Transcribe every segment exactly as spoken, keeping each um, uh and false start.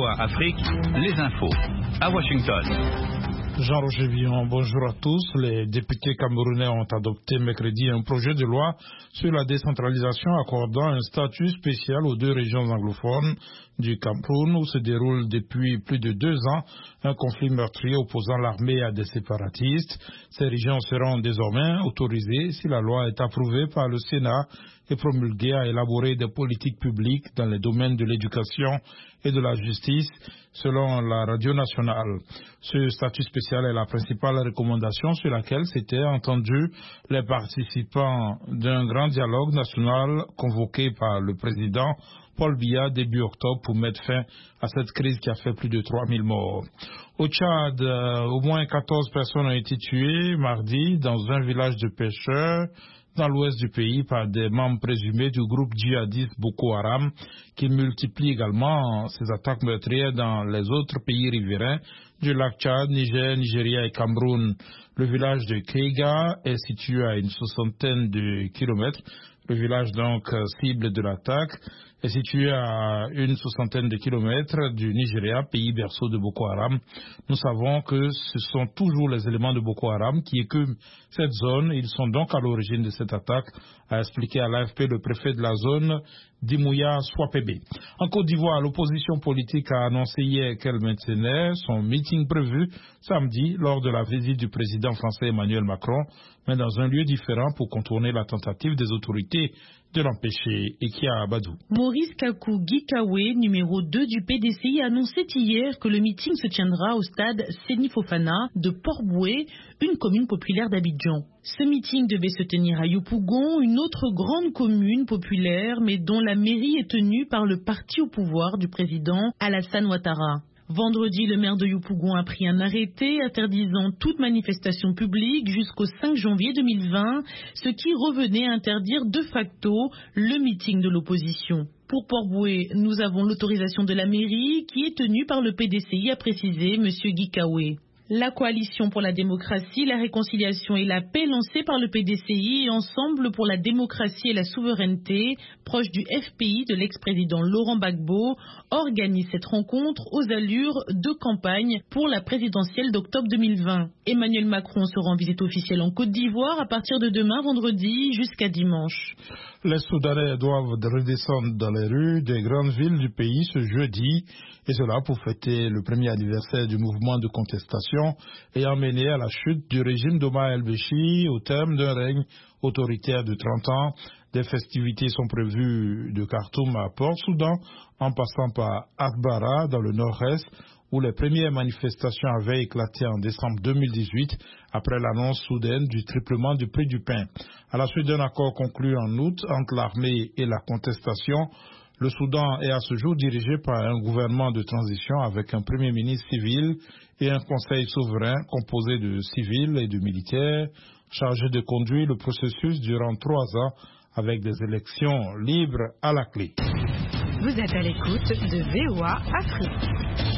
A Afrique, les infos. À Washington. Jean-Roger Villon, bonjour à tous. Les députés camerounais ont adopté mercredi un projet de loi sur la décentralisation accordant un statut spécial aux deux régions anglophones du Cameroun où se déroule depuis plus de deux ans un conflit meurtrier opposant l'armée à des séparatistes. Ces régions seront désormais autorisées, si la loi est approuvée par le Sénat et promulguée, à élaborer des politiques publiques dans les domaines de l'éducation et de la justice, selon la radio nationale. Ce statut spécial est la principale recommandation sur laquelle s'étaient entendus les participants d'un grand dialogue national convoqué par le président Paul Biya début octobre pour mettre fin à cette crise qui a fait plus de trois mille morts. Au Tchad, euh, au moins quatorze personnes ont été tuées mardi dans un village de pêcheurs dans l'ouest du pays par des membres présumés du groupe djihadiste Boko Haram, qui multiplie également ses attaques meurtrières dans les autres pays riverains du lac Tchad, Niger, Nigeria et Cameroun. Le village de Keiga est situé à une soixantaine de kilomètres. Le village donc cible de l'attaque est situé à une soixantaine de kilomètres du Nigeria, pays berceau de Boko Haram. Nous savons que ce sont toujours les éléments de Boko Haram qui écument cette zone. Ils sont donc à l'origine de cette attaque, a expliqué à l'A F P le préfet de la zone, Dimouya Swapebe. En Côte d'Ivoire, l'opposition politique a annoncé hier qu'elle maintenait son meeting prévu samedi lors de la visite du président français Emmanuel Macron, mais dans un lieu différent pour contourner la tentative des autorités de l'empêcher. Ekia Abadou. Maurice Kakou Gikawe, numéro deux du P D C I, a annoncé hier que le meeting se tiendra au stade Seni Fofana de Port-Boué, une commune populaire d'Abidjan. Ce meeting devait se tenir à Yopougon, une autre grande commune populaire, mais dont la mairie est tenue par le parti au pouvoir du président Alassane Ouattara. Vendredi, le maire de Yopougon a pris un arrêté interdisant toute manifestation publique jusqu'au cinq janvier deux mille vingt, ce qui revenait à interdire de facto le meeting de l'opposition. Pour Port-Boué, nous avons l'autorisation de la mairie qui est tenue par le P D C I, a précisé M. Gikawe. La coalition pour la démocratie, la réconciliation et la paix lancée par le P D C I et Ensemble pour la démocratie et la souveraineté, proche du F P I de l'ex-président Laurent Gbagbo, organise cette rencontre aux allures de campagne pour la présidentielle d'octobre deux mille vingt. Emmanuel Macron sera en visite officielle en Côte d'Ivoire à partir de demain vendredi jusqu'à dimanche. Les Soudanais doivent redescendre dans les rues des grandes villes du pays ce jeudi, et cela pour fêter le premier anniversaire du mouvement de contestation ayant mené à la chute du régime d'Omar el-Béchir au terme d'un règne autoritaire de trente ans. Des festivités sont prévues de Khartoum à Port-Soudan, en passant par Atbara dans le nord-est, où les premières manifestations avaient éclaté en décembre deux mille dix-huit après l'annonce soudaine du triplement du prix du pain. À la suite d'un accord conclu en août entre l'armée et la contestation, le Soudan est à ce jour dirigé par un gouvernement de transition avec un premier ministre civil et un conseil souverain composé de civils et de militaires chargés de conduire le processus durant trois ans avec des élections libres à la clé. Vous êtes à l'écoute de V O A Afrique.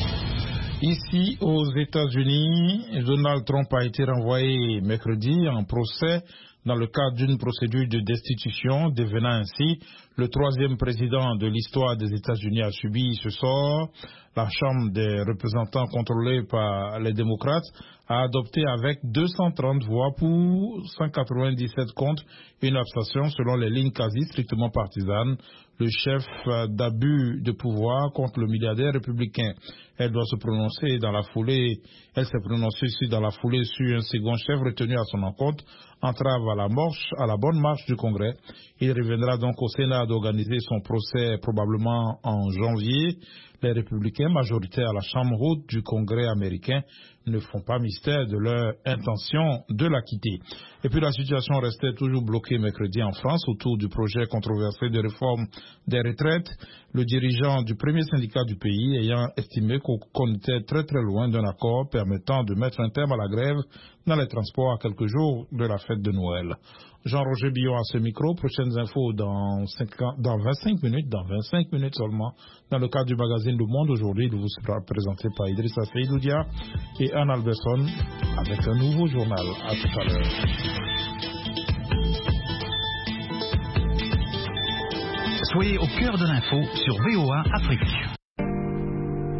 Ici, aux États-Unis, Donald Trump a été renvoyé mercredi en procès dans le cadre d'une procédure de destitution, devenant ainsi le troisième président de l'histoire des États-Unis à subir ce sort. La Chambre des représentants, contrôlée par les démocrates, a adopté avec deux cent trente voix pour cent quatre-vingt-dix-sept contre une abstention selon les lignes quasi strictement partisanes, le chef d'abus de pouvoir contre le milliardaire républicain. Elle doit se prononcer dans la foulée, elle s'est prononcée aussi dans la foulée sur un second chef retenu à son encontre, entrave à la marche, à la bonne marche du Congrès. Il reviendra donc au Sénat d'organiser son procès probablement en janvier. Les républicains majoritaires à la Chambre haute du Congrès américain ne font pas mystère de leur intention de la quitter. Et puis la situation restait toujours bloquée mercredi en France autour du projet controversé de réforme des retraites, le dirigeant du premier syndicat du pays ayant estimé qu'on était très très loin d'un accord permettant de mettre un terme à la grève dans les transports à quelques jours de la fête de Noël. Jean-Roger Billon à ce micro. Prochaines infos dans, cinquante, dans vingt-cinq minutes, dans vingt-cinq minutes seulement, dans le cadre du magazine Le Monde. Aujourd'hui, il vous sera présenté par Idrissa Seydoudia et Anne Alberson avec un nouveau journal. À tout à l'heure. Soyez au cœur de l'info sur V O A Afrique.